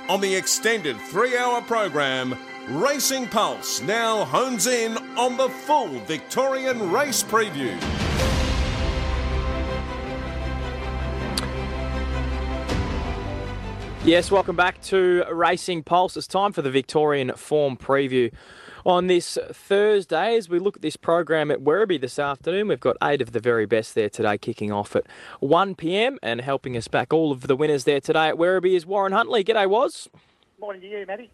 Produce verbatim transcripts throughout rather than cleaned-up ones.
On the extended three-hour program, Racing Pulse now hones in on the full Victorian race preview. Yes, welcome back to Racing Pulse. It's time for the Victorian Form Preview. On this Thursday, as we look at this program at Werribee this afternoon, we've got eight of the very best there today, kicking off at one p m, and helping us back all of the winners there today at Werribee is Warren Huntley. G'day, Woz. Morning to you, Matty.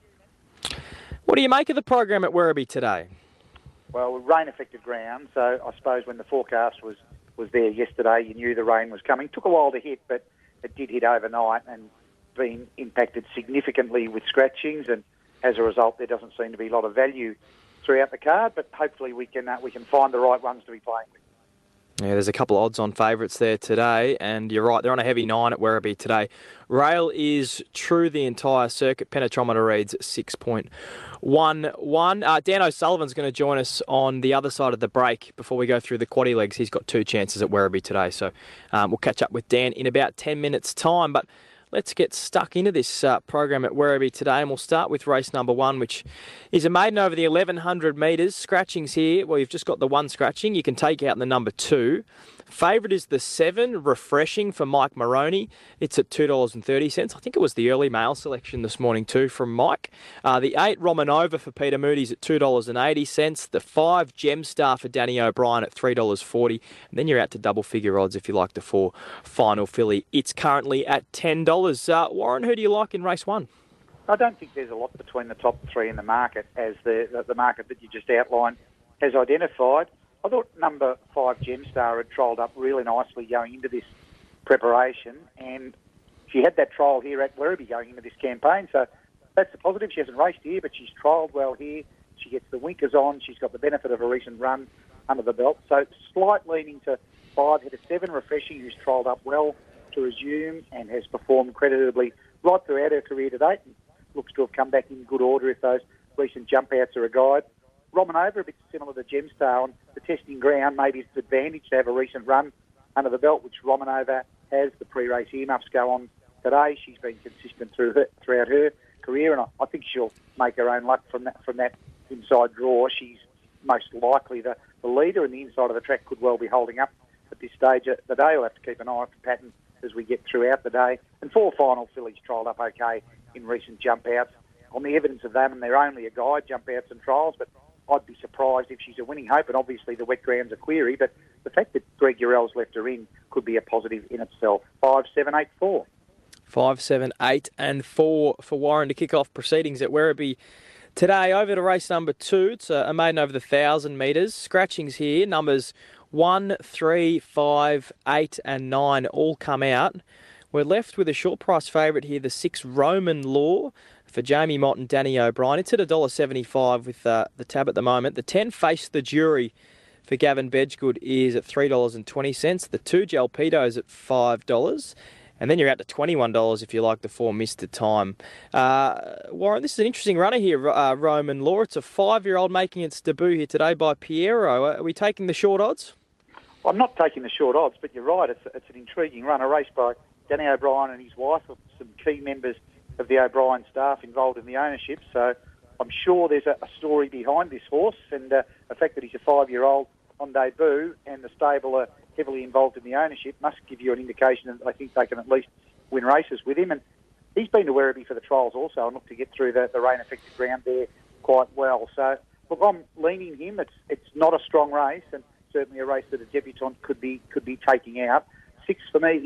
What do you make of the program at Werribee today? Well, rain-affected ground, so I suppose when the forecast was, was there yesterday, you knew the rain was coming. Took a while to hit, but it did hit overnight and been impacted significantly with scratchings, and as a result, there doesn't seem to be a lot of value throughout the card, but hopefully we can uh, we can find the right ones to be playing with. Yeah, there's a couple of odds-on favourites there today, and you're right, they're on a heavy nine at Werribee today. Rail is true the entire circuit. Penetrometer reads six point one one. Uh, Dan O'Sullivan's going to join us on the other side of the break before we go through the quaddie legs. He's got two chances at Werribee today, so um, we'll catch up with Dan in about ten minutes' time, but let's get stuck into this uh, program at Werribee today, and we'll start with race number one, which is a maiden over the eleven hundred metres. Scratchings here. Well, you've just got the one scratching. You can take out the number two. Favourite is the seven, Refreshing, for Mike Maroney. It's at two dollars thirty. I think it was the early mail selection this morning too from Mike. Uh, the eight, Romanova, for Peter Moody's at two dollars eighty. The five, Gemstar, for Danny O'Brien at three dollars forty. And then you're out to double figure odds if you like the four, Final Filly. It's currently at ten dollars. Uh, Warren, who do you like in race one? I don't think there's a lot between the top three in the market, as the the market that you just outlined has identified. I thought number five, Gemstar, had trialled up really nicely going into this preparation, and she had that trial here at Werribee going into this campaign, so that's a positive. She hasn't raced here, but she's trialled well here. She gets the winkers on. She's got the benefit of a recent run under the belt. So slight leaning to five, hit a seven, Refreshing, who's trialled up well to resume and has performed creditably right throughout her career to date, and looks to have come back in good order if those recent jump outs are a guide. Romanova, a bit similar to Gemstar on the testing ground. Maybe it's an advantage to have a recent run under the belt, which Romanova has. The pre-race earmuffs go on today. She's been consistent through her, throughout her career, and I, I think she'll make her own luck from that from that inside draw. She's most likely the, the leader, and the inside of the track could well be holding up at this stage of the day. We'll have to keep an eye on the pattern as we get throughout the day. And four Final Fillies trialled up okay in recent jump outs. On the evidence of them, and they're only a guide, jump outs and trials, but I'd be surprised if she's a winning hope, and obviously the wet ground's a query, but the fact that Greg Urell's left her in could be a positive in itself. Five, seven, eight, four. Five, seven, eight, and four for Warren to kick off proceedings at Werribee today. Over to race number two. It's a, a maiden over the one thousand metres. Scratchings here. Numbers one, three, five, eight, and nine all come out. We're left with a short price favourite here, the six, Roman Law, for Jamie Mott and Danny O'Brien. It's at one dollar seventy-five with uh, the tab at the moment. The ten, Face the Jury, for Gavin Bedggood, is at three dollars twenty. The two, Jalpedo's, at five dollars. And then you're out to twenty-one dollars if you like the four, Mister Time. Uh, Warren, this is an interesting runner here, uh, Roman Law. It's a five-year-old making its debut here today by Piero. Are we taking the short odds? I'm not taking the short odds, but you're right. It's, it's an intriguing runner, raced by Danny O'Brien and his wife, some key members of the O'Brien staff involved in the ownership. So I'm sure there's a, a story behind this horse, and uh, the fact that he's a five-year-old on debut and the stable are heavily involved in the ownership must give you an indication that I think they can at least win races with him. And he's been to Werribee for the trials also and looked to get through the, the rain-affected ground there quite well. So, look, I'm leaning him. It's it's not a strong race, and certainly a race that a debutant could be could be taking out. Six for me,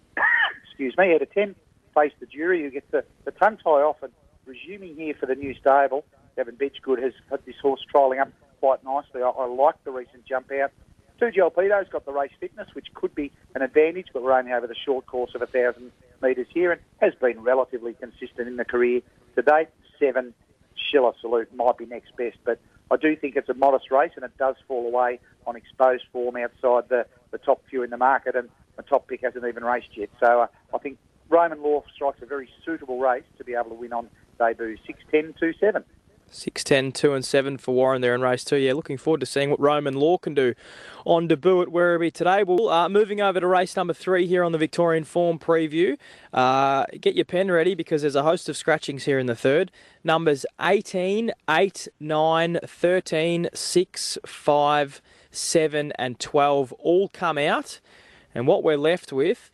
excuse me, out of ten, Face the Jury, who gets the, the tongue tie off and resuming here for the new stable. Gavin Bedggood has had this horse trialling up quite nicely. I, I like the recent jump out. Two, Jalpedo's got the race fitness, which could be an advantage, but we're only over the short course of one thousand metres here, and has been relatively consistent in the career to date. Seven, Schiller Salute might be next best, but I do think it's a modest race, and it does fall away on exposed form outside the, the top few in the market, and the top pick hasn't even raced yet. So uh, I think Roman Law strikes a very suitable race to be able to win on debut. Six, ten, two, seven. six, ten, two and seven for Warren there in race two. Yeah, looking forward to seeing what Roman Law can do on debut at Werribee today. Well, uh, moving over to race number three here on the Victorian Form Preview. Uh, get your pen ready because there's a host of scratchings here in the third. Numbers eighteen, eight, nine, thirteen, six, five, seven and twelve all come out. And what we're left with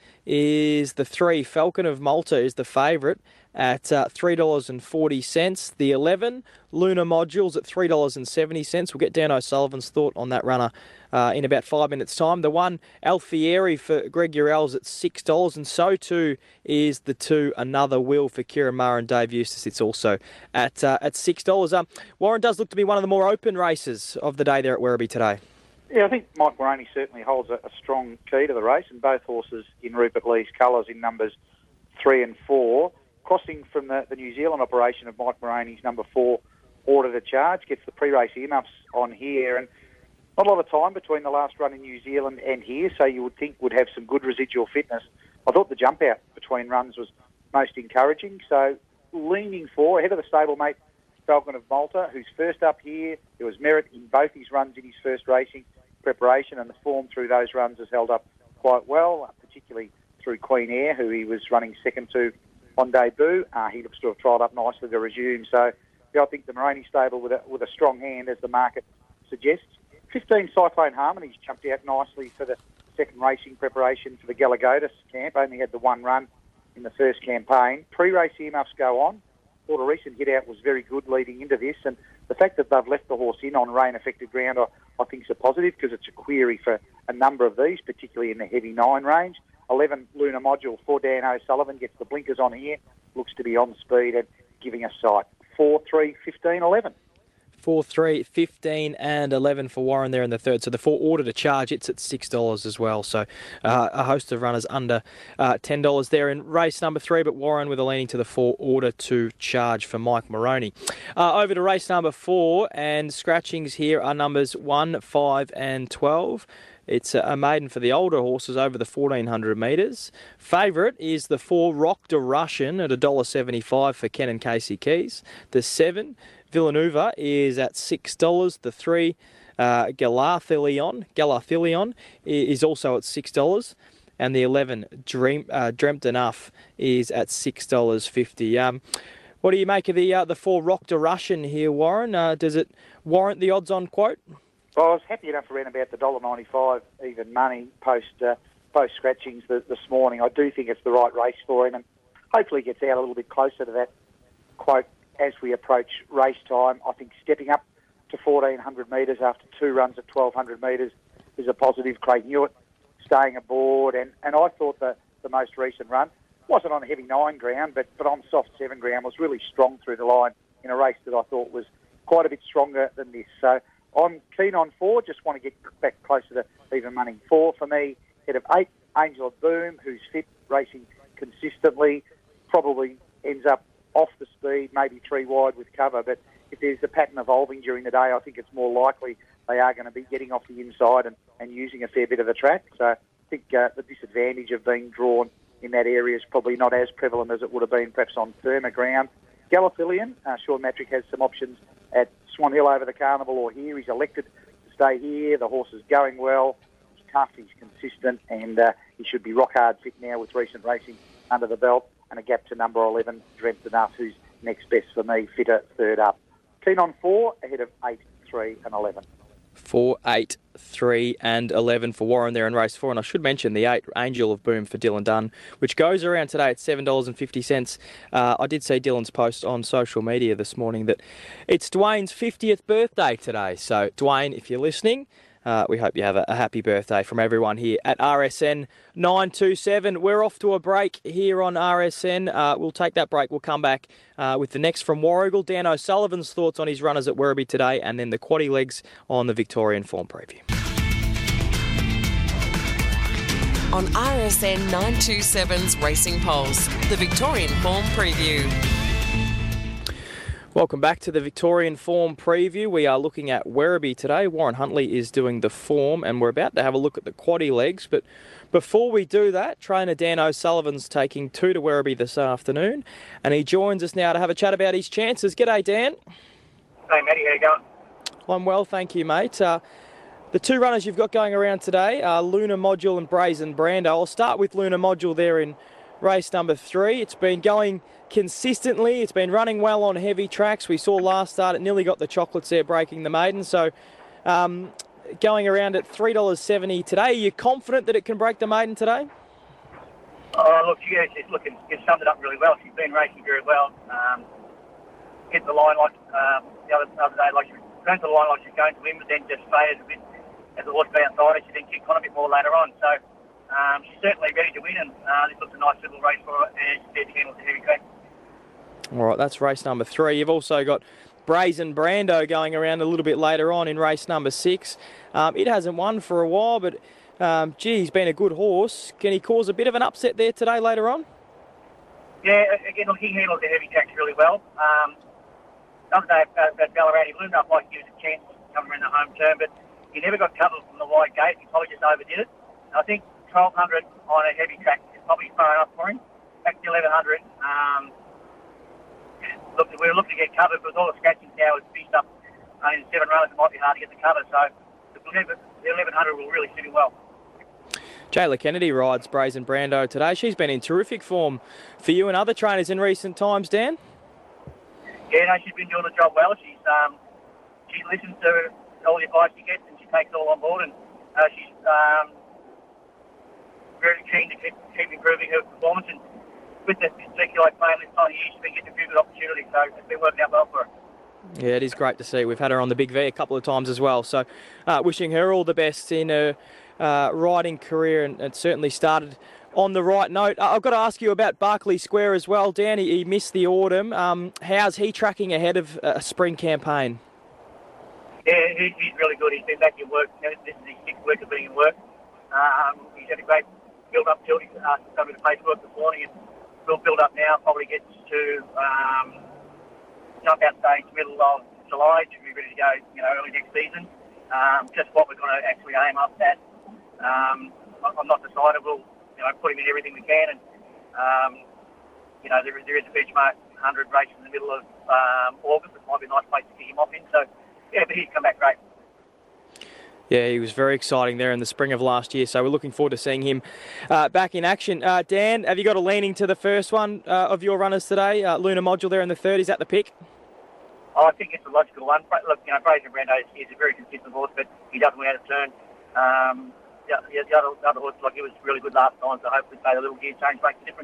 is the three, Falcon of Malta is the favourite at uh, three dollars forty. The eleven, Lunar Modules at three dollars seventy. We'll get Dan O'Sullivan's thought on that runner uh, in about five minutes' time. The one, Alfieri for Greg Urel's at six dollars, and so too is the two, Another Will for Kieran Maher and Dave Eustace. It's also at uh, at six dollars. Um, Warren does look to be one of the more open races of the day there at Werribee today. Yeah, I think Mike Moroney certainly holds a, a strong key to the race, and both horses in Rupert Lee's colours in numbers three and four. Crossing from the, the New Zealand operation of Mike Moroney's number four, Order to Charge, gets the pre-race earmuffs on here, and not a lot of time between the last run in New Zealand and here, so you would think would have some good residual fitness. I thought the jump out between runs was most encouraging, so leaning for, ahead of the stablemate Falcon of Malta, who's first up here. There was merit in both his runs in his first racing preparation, and the form through those runs has held up quite well, particularly through Queen Air, who he was running second to on debut. Uh, he looks to have trialled up nicely to resume. So yeah, I think the Moroney stable with a, with a strong hand, as the market suggests. fifteen, Cyclone Harmony's jumped out nicely for the second racing preparation for the Galagotis camp. Only had the one run in the first campaign. Pre-race earmuffs go on. Thought a recent hit out was very good leading into this, and the fact that they've left the horse in on rain-affected ground, I, I think is a positive, because it's a query for a number of these, particularly in the heavy nine range. eleven, Lunar Module for Dan O'Sullivan, gets the blinkers on here, looks to be on speed and giving us sight. four, three, fifteen, eleven. four, three, fifteen and eleven for Warren there in the third. So the four, Order to Charge, it's at six dollars as well. So uh, a host of runners under uh, ten dollars there in race number three, but Warren with a leaning to the four, Order to Charge for Mike Moroney. Uh, over to race number four, and scratchings here are numbers one, five and twelve. It's a maiden for the older horses over the fourteen hundred metres. Favourite is the four, Rock de Russian at one dollar seventy-five for Ken and Casey Keys. The seven, Villanova, is at six dollars. The three, uh, Galarthilion, Galarthilion is also at six dollars. And the eleven, Dream, uh, Dreamt Enough, is at six dollars fifty. Um, what do you make of the uh, the four, Rock de Russian here, Warren? Uh, does it warrant the odds-on quote? Well, I was happy enough around about the one dollar ninety-five even money post uh, post scratchings the, this morning. I do think it's the right race for him, and hopefully gets out a little bit closer to that quote as we approach race time. I think stepping up to fourteen hundred metres after two runs at twelve hundred metres is a positive. Craig Newitt staying aboard, and, and I thought the, the most recent run wasn't on heavy nine ground, but, but on soft seven ground was really strong through the line in a race that I thought was quite a bit stronger than this. So I'm keen on four, just want to get back closer to even money. Four for me, head of eight, Angel of Boom, who's fit, racing consistently, probably ends up off the speed, maybe three wide with cover, but if there's a pattern evolving during the day, I think it's more likely they are going to be getting off the inside and, and using a fair bit of the track. So I think uh, the disadvantage of being drawn in that area is probably not as prevalent as it would have been perhaps on firmer ground. Galathilion, uh, Sean Matrick has some options at Swan Hill over the Carnival or here. He's elected to stay here. The horse is going well. He's tough, he's consistent, and uh, he should be rock hard fit now with recent racing under the belt, and a gap to number eleven, Dreamt Enough, who's next best for me, fitter, third up. Keen on four, ahead of eight, three and eleven. Four, eight, three and eleven for Warren there in race four. And I should mention the eight, Angel of Boom for Dylan Dunn, which goes around today at seven dollars fifty. Uh, I did see Dylan's post on social media this morning that it's Dwayne's fiftieth birthday today. So, Dwayne, if you're listening, Uh, we hope you have a, a happy birthday from everyone here at R S N nine two seven. We're off to a break here on R S N. Uh, we'll take that break. We'll come back uh, with the next from Warrigal. Dan O'Sullivan's thoughts on his runners at Werribee today, and then the quaddie legs on the Victorian Form Preview. On R S N nine two seven's Racing Pulse, the Victorian Form Preview. Welcome back to the Victorian Form Preview. We are looking at Werribee today. Warren Huntley is doing the form, and we're about to have a look at the quaddie legs. But before we do that, trainer Dan O'Sullivan's taking two to Werribee this afternoon, and he joins us now to have a chat about his chances. G'day, Dan. Hey, Matty, how you going? I'm well, thank you, mate. Uh, the two runners you've got going around today are Lunar Module and Brazen Brando. I'll start with Lunar Module there in race number three. It's been going consistently. It's been running well on heavy tracks. We saw last start it nearly got the chocolates there breaking the maiden. So um, going around at three dollars seventy today. Are you confident that it can break the maiden today? Oh, look, yeah, she's looking, she's summed it up really well. She's been racing very well. Um, hit the line like um, the other, other day, like she ran to the line like she was going to win, but then just faded a bit as the horse got outside her. She then kicked on a bit more later on. So um, she's certainly ready to win, and uh, this looks a nice little race for her, and she's there to handle the heavy track. All right, that's race number three. You've also got Brazen Brando going around a little bit later on in race number six. Um, it hasn't won for a while, but um, gee, he's been a good horse. Can he cause a bit of an upset there today later on? Yeah, again, look, he handles the heavy tracks really well. Um, the other day at, at Ballarat, he loomed up like he was a chance coming around the home turn, but he never got covered from the wide gate. He probably just overdid it. I think twelve hundred on a heavy track is probably far enough for him. Back to eleven hundred. Um, look, we were looking to get covered, but with all the scratching now, it's beefed up only seven runners. It might be hard to get the cover, so the eleven hundred will really suit him well. Jayla Kennedy rides Brazen Brando today. She's been in terrific form for you and other trainers in recent times, Dan. Yeah, no, she's been doing the job well. She's um, she listens to all the advice she gets and she takes it all on board, and uh, she's um, very keen to keep, keep improving her performance. And with the circular playing this time of year, she's been getting a few good opportunities, so it's been working out well for her. Yeah, it is great to see. We've had her on the Big V a couple of times as well, so uh, wishing her all the best in her uh, riding career, and it certainly started on the right note. Uh, I've got to ask you about Berkeley Square as well. Dan, he, he missed the autumn. Um, how's he tracking ahead of a spring campaign? Yeah, he, he's really good. He's been back in work. You know, this is his sixth week of being in work. Um, he's had a great build-up tilt. He's uh, done a bit of paperwork this morning, and will build up now. Probably gets to um, jump out stage middle of July to be ready to go, you know, early next season. Um, just what we're going to actually aim up at. Um, I'm not decided. We'll, you know, put him in everything we can, and um, you know, there is there is a benchmark one hundred race in the middle of um, August. It might be a nice place to kick him off in. So, yeah, but he's come back great. Yeah, he was very exciting there in the spring of last year, so we're looking forward to seeing him uh, back in action. Uh, Dan, have you got a leaning to the first one uh, of your runners today? Uh, Lunar Module there in the third, is that the pick? Oh, I think it's a logical one. Look, you know, Brazen Brando is a very consistent horse, but he doesn't win out of turn. Um, the, the, other, the other horse, like, he was really good last time, so hopefully say the little gear change makes a difference.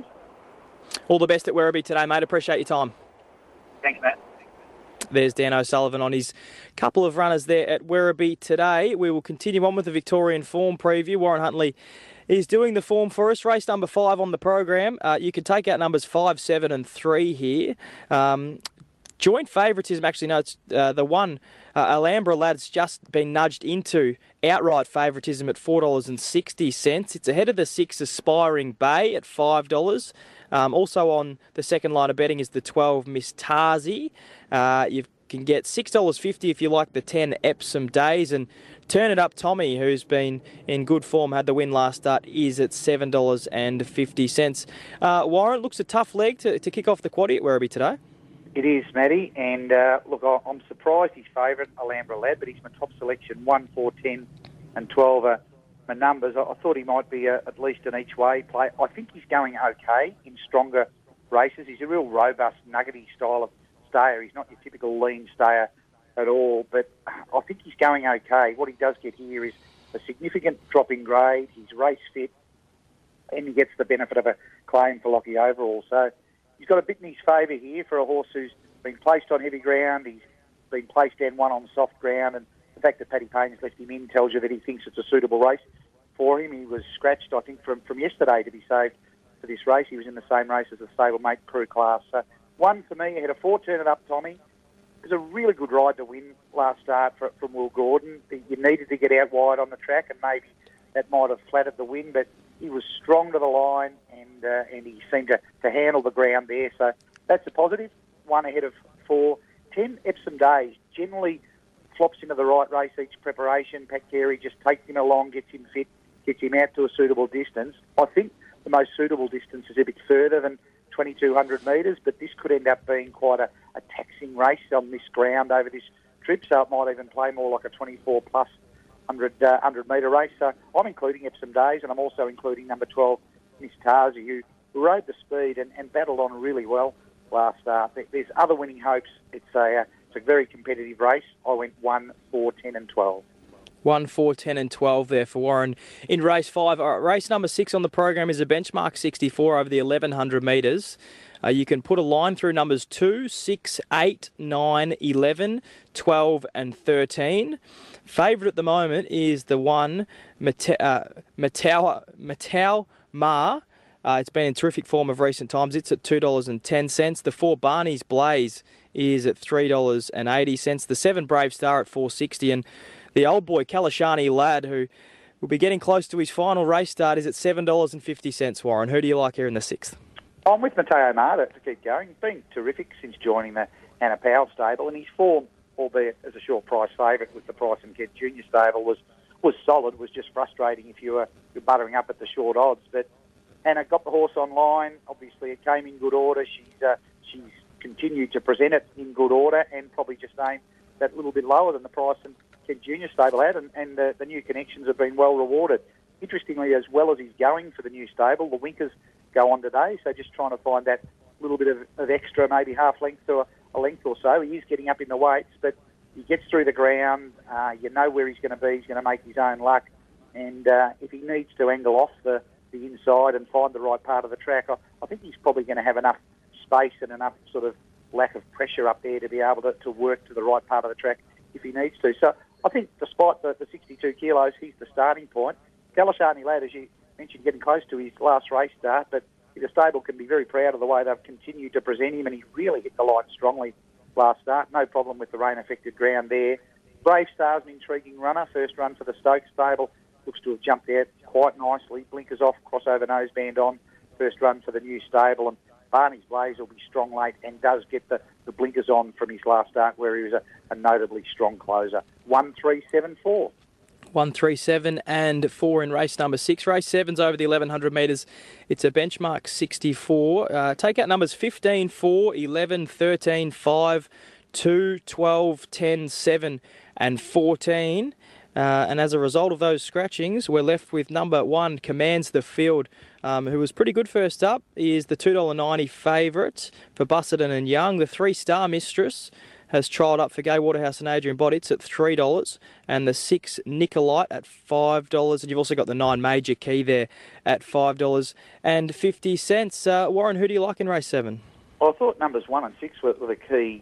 All the best at Werribee today, mate. Appreciate your time. Thanks, Matt. There's Dan O'Sullivan on his couple of runners there at Werribee today. We will continue on with the Victorian form preview. Warren Huntley is doing the form for us. Race number five on the program. Uh, you can take out numbers five, seven and three here. Um, joint favouritism, actually, no, it's uh, the one, uh, Alhambra Lad's just been nudged into outright favouritism at four dollars sixty. It's ahead of the six Aspiring Bay at five dollars. Um, also on the second line of betting is the twelve Miss Tarzi. Uh, you can get six dollars fifty if you like the ten Epsom Days. And Turn It Up Tommy, who's been in good form, had the win last start, is at seven dollars fifty. Uh, Warren, looks a tough leg to, to kick off the quaddie at Werribee today. It is, Matty. And uh, look, I'm surprised he's favourite, Alhambra Lad, but he's my top selection. one, four, ten and twelve are my numbers. I, I thought he might be a, at least an each-way play. I think he's going okay in stronger races. He's a real robust, nuggety style of stayer. He's not your typical lean stayer at all, but I think he's going okay. What he does get here is a significant drop in grade. He's race fit, and he gets the benefit of a claim for Lockie Overall. So he's got a bit in his favour here for a horse who's been placed on heavy ground. He's been placed down one on soft ground, and the fact that Paddy Payne has left him in tells you that he thinks it's a suitable race for him. He was scratched, I think, from, from yesterday to be saved for this race. He was in the same race as the stablemate Crew Class. So one for me, ahead of four, Turn It Up Tommy. It was a really good ride to win last start for, from Will Gordon. You needed to get out wide on the track, and maybe that might have flattered the win, but he was strong to the line, and uh, and he seemed to, to handle the ground there. So that's a positive. One ahead of four. Ten Epsom Days generally flops into the right race each preparation. Pat Carey just takes him along, gets him fit, gets him out to a suitable distance. I think the most suitable distance is a bit further than twenty-two hundred metres, but this could end up being quite a, a taxing race on this ground over this trip, so it might even play more like a twenty-four plus one hundred, uh, one hundred metre race. So I'm including Epsom Days, and I'm also including number twelve, Miss Tarzi, who, who rode the speed and, and battled on really well last start. There's other winning hopes. It's a, uh, it's a very competitive race. I went one, four, ten and twelve. one, four, ten and twelve there for Warren in race five. All right, race number six on the program is a benchmark sixty-four over the eleven hundred metres. Uh, you can put a line through numbers two, six, eight, nine, eleven, twelve and thirteen. Favourite at the moment is the one, Matau uh, Matau Matau Ma. Uh, it's been in terrific form of recent times. It's at two dollars and ten cents. The four, Barney's Blaze, is at three dollars and eighty cents. The seven, Brave Star, at four dollars and sixty cents. And the old boy, Kalashani Lad, who will be getting close to his final race start, is at seven dollars and fifty cents, Warren. Who do you like here in the sixth? I'm with Mateo Marta to keep going. He's been terrific since joining the Anna Powell stable, and his form, albeit as a short price favourite with the Price and Kent Junior stable, was was solid. Was just frustrating if you were you're buttering up at the short odds. But Anna got the horse online. Obviously, it came in good order. She's uh, she's continued to present it in good order, and probably just aimed that little bit lower than the Price and Kent Junior stable had, and, and the, the new connections have been well rewarded. Interestingly, as well as he's going for the new stable, the Winkers go on today, so just trying to find that little bit of, of extra, maybe half length to a, a length or so. He is getting up in the weights, but he gets through the ground. Uh, you know where he's going to be. He's going to make his own luck, and uh, if he needs to angle off the, the inside and find the right part of the track, I, I think he's probably going to have enough space and enough sort of lack of pressure up there to be able to, to work to the right part of the track if he needs to. So I think despite the, the sixty-two kilos, he's the starting point. Kalashani Lad, as you mentioned, getting close to his last race start, but the stable can be very proud of the way they've continued to present him, and he really hit the line strongly last start. No problem with the rain-affected ground there. Brave Star's an intriguing runner. First run for the Stokes stable. Looks to have jumped out quite nicely. Blinkers off, crossover noseband on. First run for the new stable. And Barney's Blaze will be strong late and does get the, the blinkers on from his last start, where he was a, a notably strong closer. one, three, seven, four. one, three, seven and four in race number six. Race seven's over the eleven hundred metres. It's a benchmark sixty-four. Uh, take out numbers fifteen, four, eleven, thirteen, five, two, twelve, ten, seven and fourteen. Uh, and as a result of those scratchings, we're left with number one, Commands the Field, um, who was pretty good first up. He is the two dollars ninety favourite for Busselton and Young. The three-star Mistress has trialled up for Gay Waterhouse and Adrian Bodditz at three dollars, and the six Nicolite at five dollars, and you've also got the nine Major Key there at five dollars and fifty cents. Uh, Warren, who do you like in race seven? Well, I thought numbers one and six were, were the key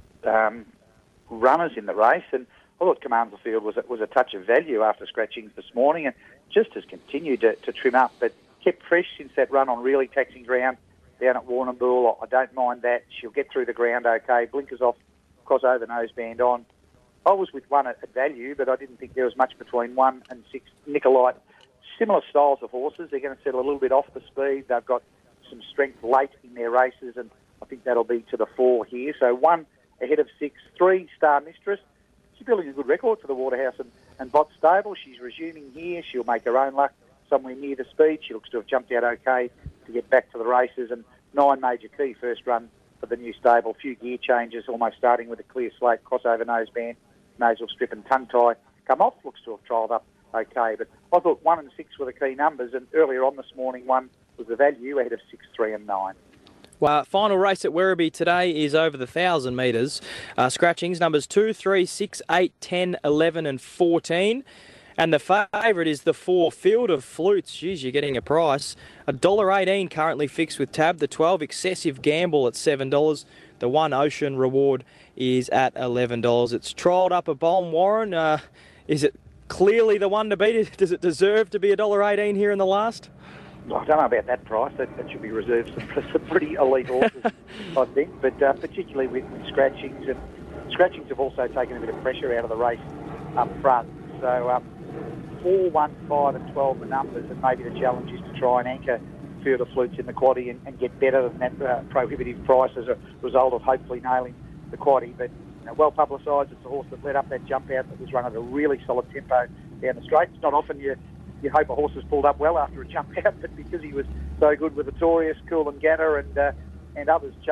um, runners in the race, and I thought Commands the Field was a, was a touch of value after scratchings this morning, and just has continued to, to trim up, but kept fresh since that run on really taxing ground down at Warrnambool. I don't mind that. She'll get through the ground okay. Blinkers off, crossover noseband on. I was with one at, at value, but I didn't think there was much between one and six Nicolite. Similar styles of horses. They're going to settle a little bit off the speed. They've got some strength late in their races, and I think that'll be to the four here. So one ahead of six. Three, Star Mistress. She's building a good record for the Waterhouse and, and Bott stable. She's resuming here. She'll make her own luck somewhere near the speed. She looks to have jumped out okay to get back to the races. And nine Major Key, first run for the new stable. Few gear changes, almost starting with a clear slate, crossover noseband, nasal strip and tongue tie come off. Looks to have trialled up okay. But I thought one and six were the key numbers, and earlier on this morning, one was the value ahead of six, three and nine. Well, final race at Werribee today is over the one thousand metres. Uh, scratchings, numbers two, three, six, eight, ten, eleven and fourteen. And the favourite is the four, Field of Flutes. Geez, you're getting a price. one dollar eighteen currently fixed with Tab. The twelve, Excessive Gamble at seven dollars. The one, Ocean Reward, is at eleven dollars. It's trialled up a bomb, Warren. Uh, is it clearly the one to beat? Does it deserve to be one dollar eighteen here in the last? Well, I don't know about that price. That, that should be reserved for some pretty elite horses, I think. But uh, particularly with, with scratchings. And scratchings have also taken a bit of pressure out of the race up front. So um, four, one, five and twelve the numbers, and maybe the challenge is to try and anchor Field of Flutes in the quaddie and, and get better than that uh, prohibitive price as a result of hopefully nailing the quaddie. But you know, well publicised. It's a horse that led up that jump out that was run at a really solid tempo down the straight. It's not often you you hope a horse has pulled up well after a jump out, but because he was so good with Artorias, Cool and Gatter and uh, and others chasing him,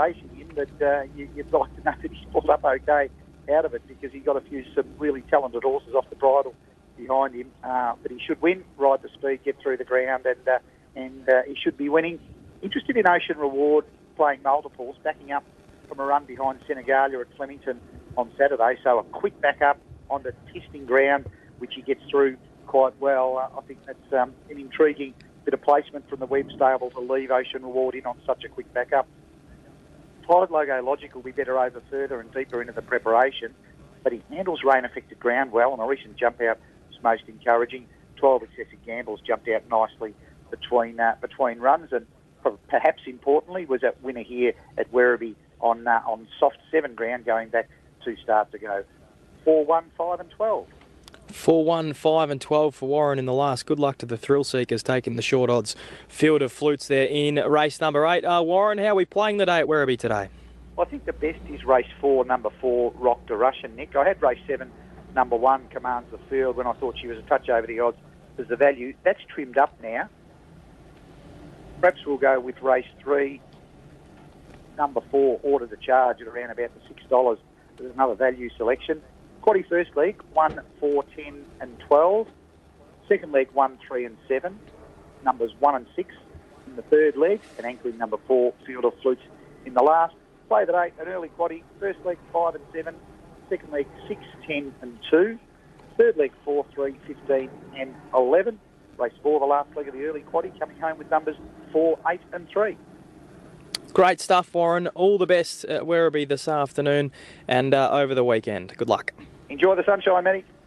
but uh, you, you'd like to know that he's pulled up okay out of it, because he got a few some really talented horses off the bridle behind him. Uh, but he should win, ride the speed, get through the ground, and uh, and uh, he should be winning. Interested in Ocean Reward, playing multiples, backing up from a run behind Senegalia at Flemington on Saturday. So a quick back up onto testing ground, which he gets through quite well. Uh, I think that's um, an intriguing bit of placement from the Webb stable to leave Ocean Reward in on such a quick back up. Tide Logo Logic will be better over further and deeper into the preparation, but he handles rain-affected ground well, and a recent jump out was most encouraging. twelve Excessive Gambles jumped out nicely between uh, between runs, and perhaps importantly was that winner here at Werribee on uh, on soft seven ground, going back two starts ago. four, one, five and twelve. four, one, five and twelve for Warren in the last. Good luck to the Thrill Seekers taking the short odds field of flutes there in race number eight. Uh, Warren, how are we playing the day at Werribee today? Well, I think the best is race four, number four, Rock to Russian, Nick. I had race seven, number one, Commands the Field, when I thought she was a touch over the odds as the value. That's trimmed up now. Perhaps we'll go with race three, number four, Order to Charge, at around about the six dollars. There's another value selection. Quaddy first leg, one, four, ten and twelve. Second leg, one, three and seven. Numbers one and six in the third leg, and anchoring number four, Field of Flutes, in the last. Play the day, an early quaddy. First leg, five and seven. Second leg, six, ten and two. Third leg, four, three, fifteen and eleven. Race four, the last leg of the early quaddy, coming home with numbers four, eight and three. Great stuff, Warren. All the best at Werribee this afternoon and uh, over the weekend. Good luck. Enjoy the sunshine, Matty.